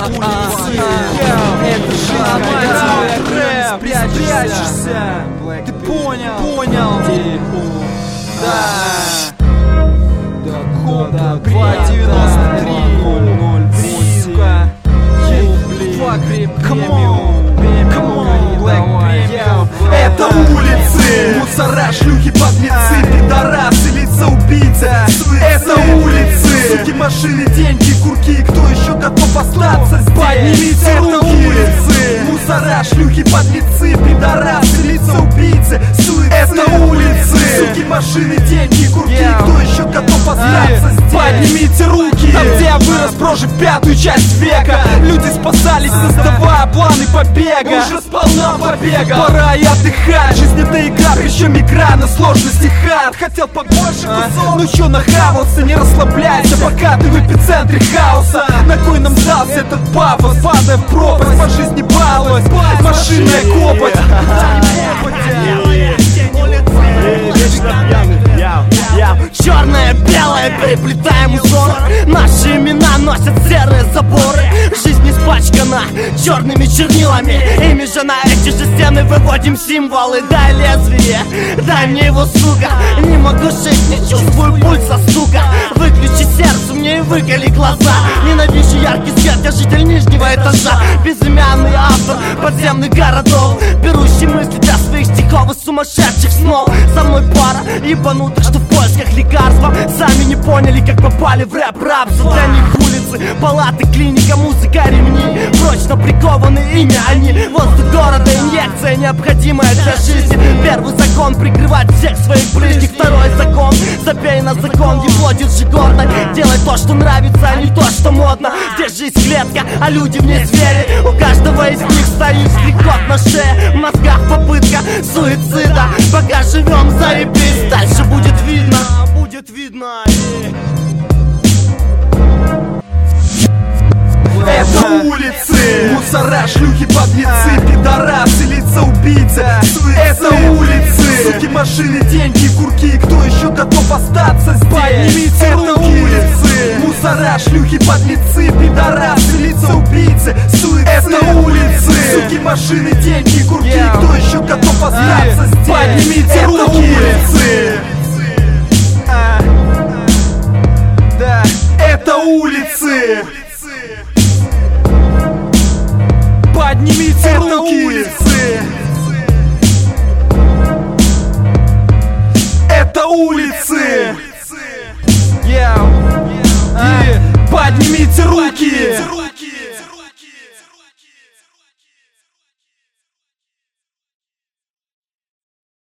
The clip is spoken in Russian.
улицы. Это жизнь, прячешься. Ты понял? Да. Код 293. Сука. Come on, Black Premium. Это улицы, мусора, шлюхи, подлецы, пидорасы, лица, убийцы. Это улицы, суки, машины, деньги, курки. Кто еще готов остаться здесь? Поднимите руки. Это улицы, мусора, шлюхи, подлецы, пидорасы, лица, убийцы. Это улицы, суки, машины, деньги, курки. Кто еще готов остаться здесь? Поднимите руки. Там, где я вырос, прожив 5-ю часть века, люди спасались, создавая планы побега. Уже сполна побега, пора и отдыхать. Жизнь это игра, причем игра на сложности хард. Хотел побольше кусок, ну чё нахавался, не расслабляйся, пока ты в эпицентре хаоса. На кой нам дался этот пафос, падая в пропасть, по жизни баловать, машинная копоть. Черное, белое, переплетаем узоры. Наши имена носят серые заборы. Жизнь испачкана черными чернилами. Ими же на эти же стены выводим символы. Дай лезвие, дай мне его, сука. Не могу жить, не чувствую пульса, сука. Выключи сердце мне и выколи глаза. Ненавижу яркий свет, я житель нижнего этажа. Безымянный автор подземных городов, берущий мысли для своих стихов и сумасшедших снов. Со мной пара ебанутых, что в поисках лекарства сами не поняли, как попали в рэп-рапство. Для них улицы, палаты, клиника, музыка, ремни прочно прикованы ими они. Воздух города, инъекция, необходимая для жизни. Первый закон — прикрывать всех своих ближних. Второй закон — забей на закон, ебло держи гордо. Делай то, что нравится, а не то, что модно. Здесь жизнь клетка, а люди в ней звери. У каждого из них стоит стрекот на шее. В мозгах попытка суицида. Пока живем, заебись, дальше будет видно. Это улицы, мусора, шлюхи, подлецы, пидорасы, лица, убийцы. Это улицы, суки, машины, деньги, курки. Кто еще готов остаться здесь? Поднимите руки. Это улицы, мусора, шлюхи, подлецы, пидорасы, лица, убийцы. Это улицы, суки, машины, деньги, курки. Кто еще готов остаться здесь? Поднимите руки. Это улицы. Да, это улицы. Поднимите руки. Это улицы. Поднимите руки.